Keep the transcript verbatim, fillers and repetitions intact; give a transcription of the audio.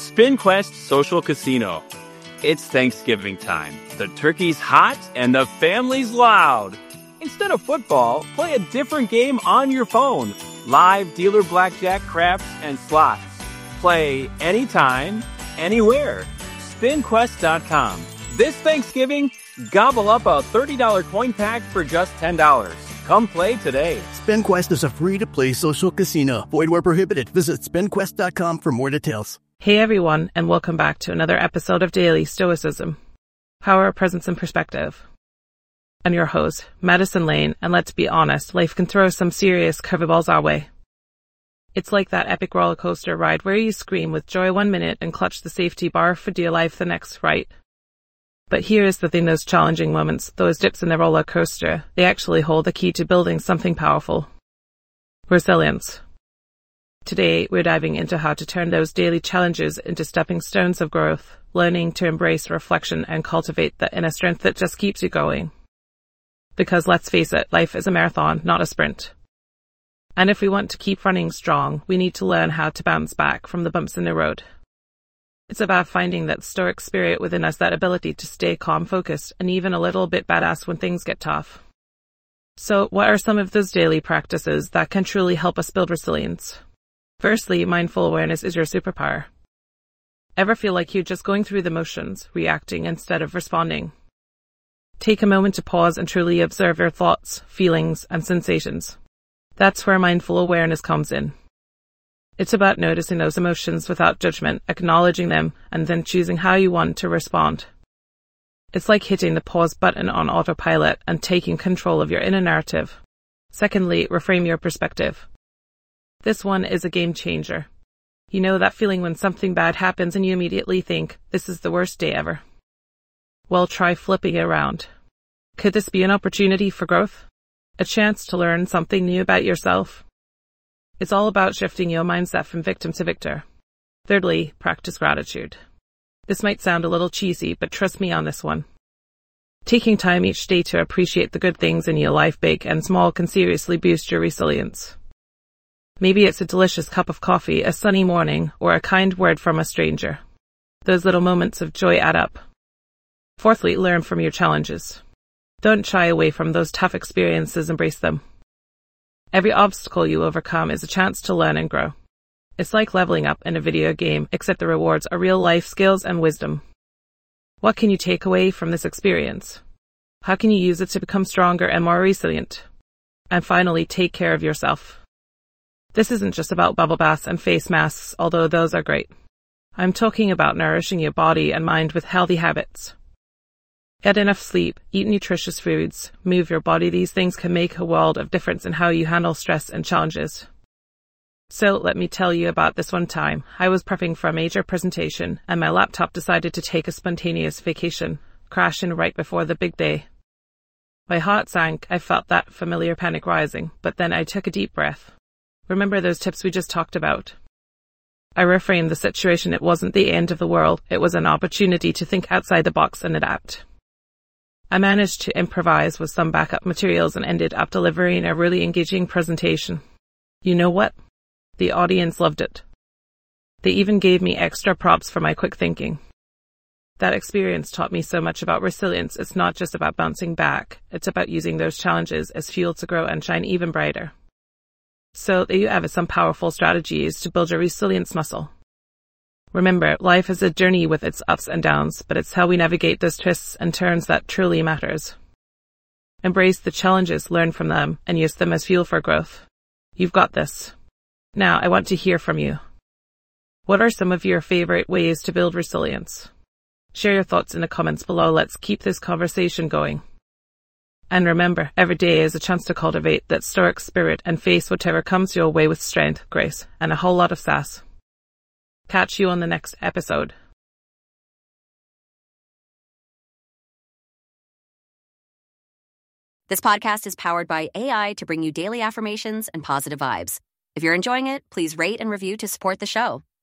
SpinQuest Social Casino. It's Thanksgiving time. The turkey's hot and the family's loud. Instead of football, play a different game on your phone. Live dealer blackjack, craps, and slots. Play anytime, anywhere. spin quest dot com. This Thanksgiving, gobble up a thirty dollars coin pack for just ten dollars. Come play today. SpinQuest is a free-to-play social casino. Void where prohibited. Visit spin quest dot com for more details. Hey everyone, and welcome back to another episode of Daily Stoicism. Power, Presence, and Perspective. I'm your host, Madison Lane, and let's be honest, life can throw some serious curveballs our way. It's like that epic roller coaster ride where you scream with joy one minute and clutch the safety bar for dear life the next, right? But here's the thing, those challenging moments, those dips in the roller coaster, they actually hold the key to building something powerful. Resilience. Today, we're diving into how to turn those daily challenges into stepping stones of growth, learning to embrace reflection and cultivate the inner strength that just keeps you going. Because let's face it, life is a marathon, not a sprint. And if we want to keep running strong, we need to learn how to bounce back from the bumps in the road. It's about finding that stoic spirit within us, that ability to stay calm, focused, and even a little bit badass when things get tough. So, what are some of those daily practices that can truly help us build resilience? Firstly, mindful awareness is your superpower. Ever feel like you're just going through the motions, reacting instead of responding? Take a moment to pause and truly observe your thoughts, feelings, and sensations. That's where mindful awareness comes in. It's about noticing those emotions without judgment, acknowledging them, and then choosing how you want to respond. It's like hitting the pause button on autopilot and taking control of your inner narrative. Secondly, reframe your perspective. This one is a game changer. You know that feeling when something bad happens and you immediately think, this is the worst day ever. Well, try flipping it around. Could this be an opportunity for growth? A chance to learn something new about yourself? It's all about shifting your mindset from victim to victor. Thirdly, practice gratitude. This might sound a little cheesy, but trust me on this one. Taking time each day to appreciate the good things in your life, big and small, can seriously boost your resilience. Maybe it's a delicious cup of coffee, a sunny morning, or a kind word from a stranger. Those little moments of joy add up. Fourthly, learn from your challenges. Don't shy away from those tough experiences, embrace them. Every obstacle you overcome is a chance to learn and grow. It's like leveling up in a video game, except the rewards are real life skills and wisdom. What can you take away from this experience? How can you use it to become stronger and more resilient? And finally, take care of yourself. This isn't just about bubble baths and face masks, although those are great. I'm talking about nourishing your body and mind with healthy habits. Get enough sleep, eat nutritious foods, move your body. These things can make a world of difference in how you handle stress and challenges. So let me tell you about this one time. I was prepping for a major presentation and my laptop decided to take a spontaneous vacation, crashing right before the big day. My heart sank. I felt that familiar panic rising, but then I took a deep breath. Remember those tips we just talked about? I reframed the situation. It wasn't the end of the world. It was an opportunity to think outside the box and adapt. I managed to improvise with some backup materials and ended up delivering a really engaging presentation. You know what? The audience loved it. They even gave me extra props for my quick thinking. That experience taught me so much about resilience. It's not just about bouncing back. It's about using those challenges as fuel to grow and shine even brighter. So there you have it, some powerful strategies to build your resilience muscle. Remember, life is a journey with its ups and downs, but it's how we navigate those twists and turns that truly matters. Embrace the challenges, learn from them, and use them as fuel for growth. You've got this. Now, I want to hear from you. What are some of your favorite ways to build resilience? Share your thoughts in the comments below. Let's keep this conversation going. And remember, every day is a chance to cultivate that stoic spirit and face whatever comes your way with strength, grace, and a whole lot of sass. Catch you on the next episode. This podcast is powered by A I to bring you daily affirmations and positive vibes. If you're enjoying it, please rate and review to support the show.